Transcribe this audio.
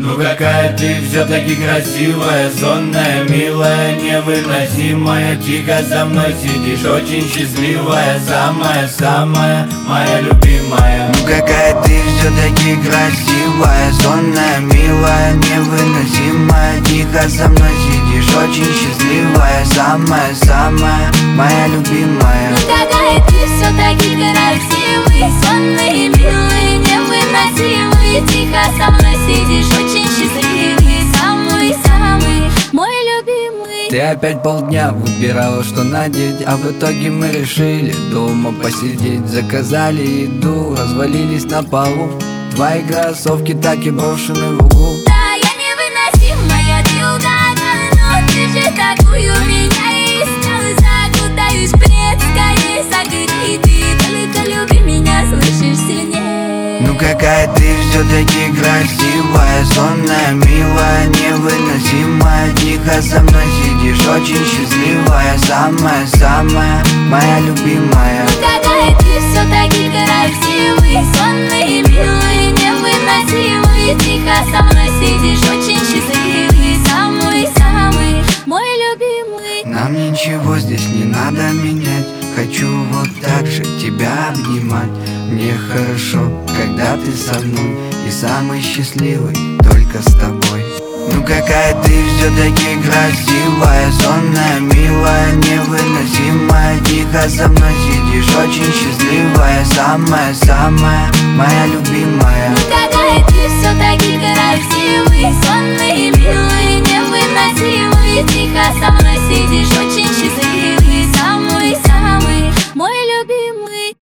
Ну какая ты все-таки красивая, сонная, милая, невыносимая. Тихо со мной сидишь, очень счастливая, самая-самая моя любимая. Ну какая ты все-таки красивая, сонная, милая, невыносимая. Тихо со мной сидишь, очень счастливая, самая-самая моя любимая. Ну какая ты все-таки красивый, сонный, милый, невыносимый. Тихо со мной сидишь, очень счастливый, самый-самый мой любимый. Ты опять полдня выбирала, что надеть, а в итоге мы решили дома посидеть. Заказали еду, развалились на полу. Твои кроссовки так и брошены в углу. Да, я невыносимая, ты угадала, но ты же такую меня искал. Закутаюсь в плед, скорее согрей, ты только люби меня, слышишь, сильнее. Ну какая ты все-таки красивая, сонная, милая, невыносимая. Тихо со мной сидишь, очень счастливая, самая-самая моя любимая. Ну какая ты все-таки красивый, сонный, милый, невыносимый. Тихо со мной сидишь, очень счастливый, самый-самый мой любимый. Нам ничего здесь не надо менять. Хочу вот так же тебя обнимать. Мне хорошо, когда ты со мной, и самый счастливый только с тобой. Ну какая ты все-таки красивая, сонная, милая, невыносимая. Тихо со мной сидишь, очень счастливая, самая-самая моя любимая. Ну какая ты все-таки красивый, сонный, милый, невыносимый. Тихо со мной сидишь, очень